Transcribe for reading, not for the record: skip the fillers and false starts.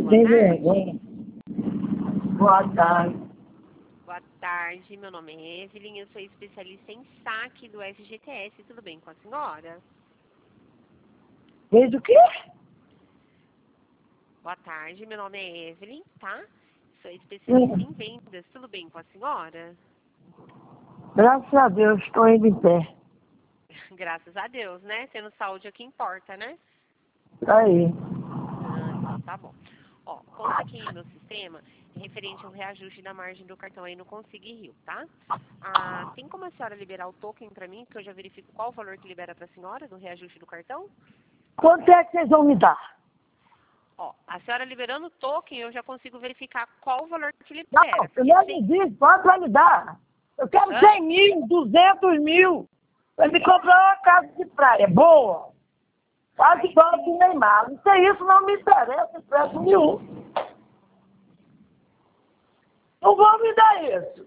boa tem tarde. vergonha. Boa tarde. Boa tarde, meu nome é Evelyn, eu sou especialista em saque do FGTS. Tudo bem com a senhora? Desde o quê? Boa tarde, meu nome é Evelyn, tá? Sou especialista em vendas. Tudo bem com a senhora? Graças a Deus, estou indo em pé. Graças a Deus, né? Tendo saúde é o que importa, né? Tá aí. Então tá bom. Ó, conta aqui no sistema referente ao reajuste da margem do cartão aí no Consigue Rio, tá? Tem como a senhora liberar o token pra mim, que eu já verifico qual o valor que libera pra senhora do reajuste do cartão? Quanto é que vocês vão me dar? Ó, a senhora liberando o token, eu já consigo verificar qual o valor que Não, libera. você Porque não me diz quanto vai me dar. Eu quero Hã? 100 mil, 200 mil. Vai me comprar uma casa de praia boa. Quase igual a do Neymar. Não sei, isso não me interessa, em preço nenhum. Não vão me dar isso.